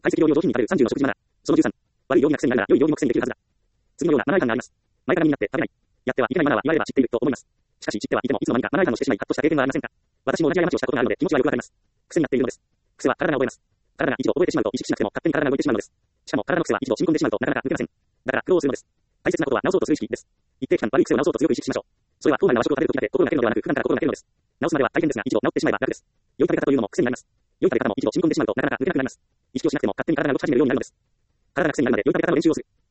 解析療養上品に食べる30の食事マナー。その13、悪い料理が癖になるなら良い料理も苦戦できるはずだ。次のようなマナー違反があります。前かがみになって食べない。やってはいけないマナーは言われれば知っていると思います。しかし知ってはいてもいつの間にかマナー違反をしてしまい、ハッとした経験はありませんか？私も同じ過ちをしたことがあるので気持ちはよくわかります。癖になっているのです。癖は体が覚えます。体が一度覚えてしまうと意識しなくても勝手に体が動いてしまうのです。しかも体の癖は一度染み込んでしまうとなかなか抜けません。だから苦労するのです。大切なことは直そうとする意識です。一定期間悪い癖を直そうと強く意識しましょう。それは当番が和食を食べるときだけ心がけるのではなく普段から心がけるのです。直すまでは大変ですが一度直ってしまえば楽です。良い食べ方というのも癖になります。良い食べ方も一度染み込んでしまうとなかなか抜けなくなります。意識をしなくても勝手に体が動き始めるようになるのです。体が癖になるので良い食べ方の練習をする。